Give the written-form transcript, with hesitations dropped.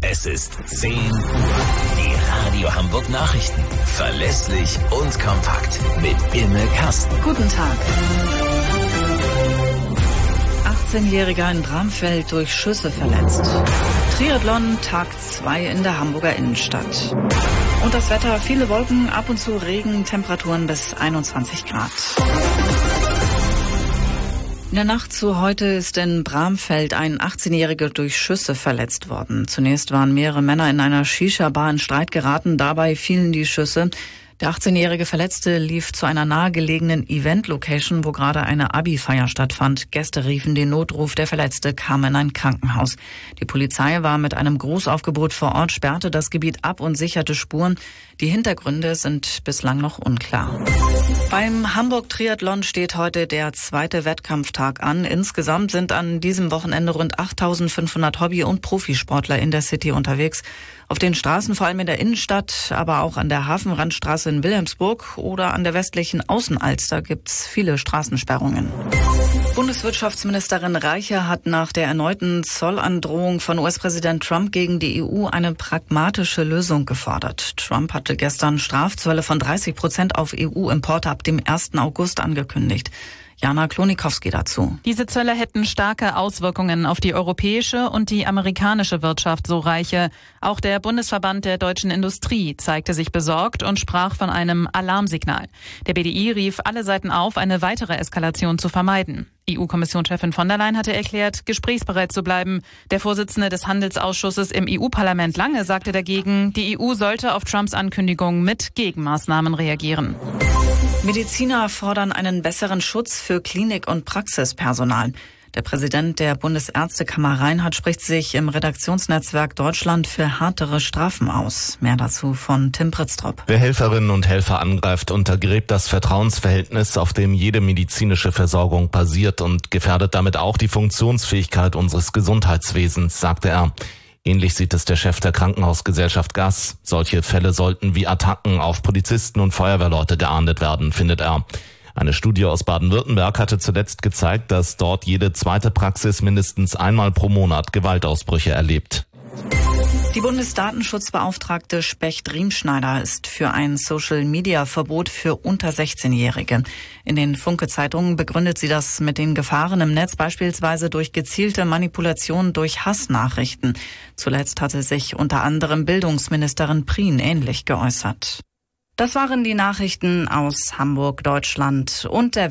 Es ist 10 Uhr. Die Radio Hamburg Nachrichten. Verlässlich und kompakt. Mit Imme Kasten. Guten Tag. 18-Jähriger in Bramfeld durch Schüsse verletzt. Triathlon Tag 2 in der Hamburger Innenstadt. Und das Wetter, viele Wolken, ab und zu Regen, Temperaturen bis 21 Grad. In der Nacht zu heute ist in Bramfeld ein 18-Jähriger durch Schüsse verletzt worden. Zunächst waren mehrere Männer in einer Shisha-Bar in Streit geraten, dabei fielen die Schüsse. Der 18-jährige Verletzte lief zu einer nahegelegenen Event-Location, wo gerade eine Abi-Feier stattfand. Gäste riefen den Notruf, der Verletzte kam in ein Krankenhaus. Die Polizei war mit einem Großaufgebot vor Ort, sperrte das Gebiet ab und sicherte Spuren. Die Hintergründe sind bislang noch unklar. Beim Hamburg-Triathlon steht heute der zweite Wettkampftag an. Insgesamt sind an diesem Wochenende rund 8.500 Hobby- und Profisportler in der City unterwegs. Auf den Straßen, vor allem in der Innenstadt, aber auch an der Hafenrandstraße in Wilhelmsburg oder an der westlichen Außenalster gibt's viele Straßensperrungen. Bundeswirtschaftsministerin Reiche hat nach der erneuten Zollandrohung von US-Präsident Trump gegen die EU eine pragmatische Lösung gefordert. Trump hatte gestern Strafzölle von 30% auf EU-Importe ab dem 1. August angekündigt. Jana Klonikowski dazu. Diese Zölle hätten starke Auswirkungen auf die europäische und die amerikanische Wirtschaft, so Reiche. Auch der Bundesverband der deutschen Industrie zeigte sich besorgt und sprach von einem Alarmsignal. Der BDI rief alle Seiten auf, eine weitere Eskalation zu vermeiden. EU-Kommissionschefin von der Leyen hatte erklärt, gesprächsbereit zu bleiben. Der Vorsitzende des Handelsausschusses im EU-Parlament Lange sagte dagegen, die EU sollte auf Trumps Ankündigung mit Gegenmaßnahmen reagieren. Mediziner fordern einen besseren Schutz für Klinik- und Praxispersonal. Der Präsident der Bundesärztekammer Reinhardt spricht sich im Redaktionsnetzwerk Deutschland für härtere Strafen aus. Mehr dazu von Tim Pritztrup. Wer Helferinnen und Helfer angreift, untergräbt das Vertrauensverhältnis, auf dem jede medizinische Versorgung basiert und gefährdet damit auch die Funktionsfähigkeit unseres Gesundheitswesens, sagte er. Ähnlich sieht es der Chef der Krankenhausgesellschaft GAS. Solche Fälle sollten wie Attacken auf Polizisten und Feuerwehrleute geahndet werden, findet er. Eine Studie aus Baden-Württemberg hatte zuletzt gezeigt, dass dort jede zweite Praxis mindestens einmal pro Monat Gewaltausbrüche erlebt. Die Bundesdatenschutzbeauftragte Specht-Riemschneider ist für ein Social-Media-Verbot für unter 16-Jährige. In den Funke-Zeitungen begründet sie das mit den Gefahren im Netz, beispielsweise durch gezielte Manipulation durch Hassnachrichten. Zuletzt hatte sich unter anderem Bildungsministerin Prien ähnlich geäußert. Das waren die Nachrichten aus Hamburg, Deutschland und der